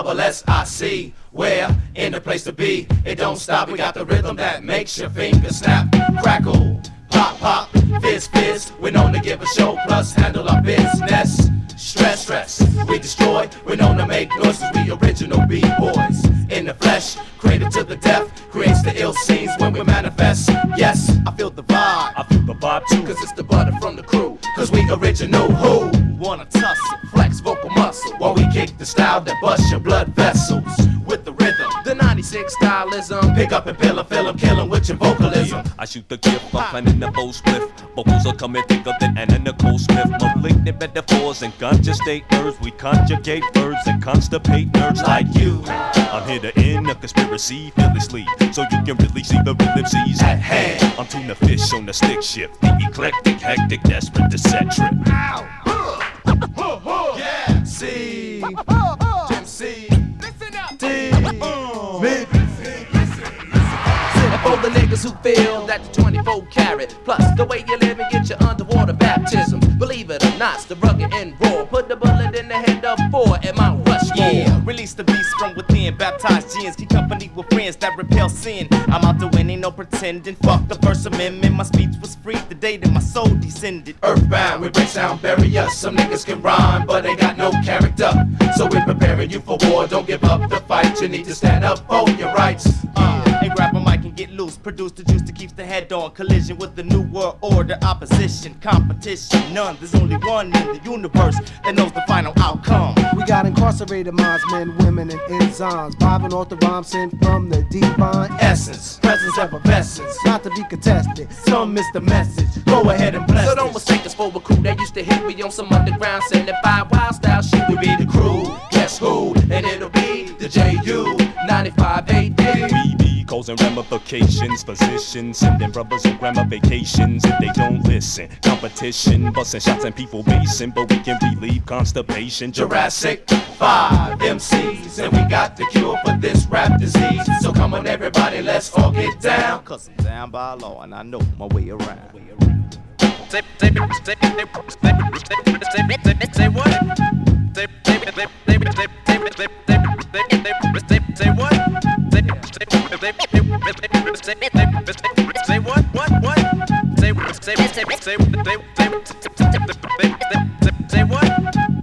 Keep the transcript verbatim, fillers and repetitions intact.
double S I C. Where? In the place to be. It don't stop. We got the rhythm that makes your fingers snap. Crackle, pop, pop, fizz, fizz. We're known to give a show plus handle our business. Stress, stress, we destroy. We're known to make noises. We original B-boys. In the flesh, created to the death. Creates the ill scenes when we manifest. Yes, I feel the vibe. I feel the vibe too. Cause it's the butter from the crew. Cause we original who? Wanna tussle, flex vocal muscle. While we kick the style that busts your blood vessels. With the rhythm, the ninety-six stylism. Pick up and pill 'em, fill 'em, kill 'em with your vocalism. I shoot the gift, I'm planning the full spliff. Vocals are coming thicker than Anna Nicole Smith. Malignant metaphors and ganja state nerves. We conjugate verbs and constipate nerves like you. I'm here to end a conspiracy fearlessly, so you can really see the real M Cs at hand. I'm tuna fish on the stick shift. The eclectic, hectic, desperate to set trip. Ow. Yeah. C. Jim C. Listen up. D. Me. And for the niggas who feel that the twenty-four carat plus the way you live and get your underwater baptism. Believe it or not, it's the rugged and raw. Put the bullet in the head of four at Mount Rushmore. Yeah, release the beast from within. Baptized gins, keep company with friends that repel sin. I'm out to win, ain't no pretending. Fuck the First Amendment. My speech was free the day that my soul descended. Earthbound, we break sound barriers. Some niggas can rhyme, but they got no character. So we're preparing you for war. Don't give up the fight. You need to stand up for your rights. Uh, and grab a mic and get loose. Produce the juice that keeps the head on. Collision with the new world order. Opposition, competition, none. There's only one in the universe that knows the final outcome. We got incarcerated minds, men, women, and enzymes. Vibing off the rhyme sent from the divine essence. Presence effervescence, not to be contested. Some miss the message. Go ahead and bless. So don't mistake us for a crew that used to hit me on some underground seventy-five wild style shit. We be the crew. Guess who? And it'll be the J U ninety-five A D. We be causing ramifications, positions, sending brothers on grandma vacations if they don't listen. Competition, busting shots and people basing, but we can relieve constipation. Jurassic five M Cs, and we got the cure for this rap disease. So come on everybody, let's all get down. Cause I'm down by law and I know my way around. Say, say, say, say, say, say, say what? Say, say, say, say, say, say what? Say, say, say, say what? What? What? Say, say, say, say, say.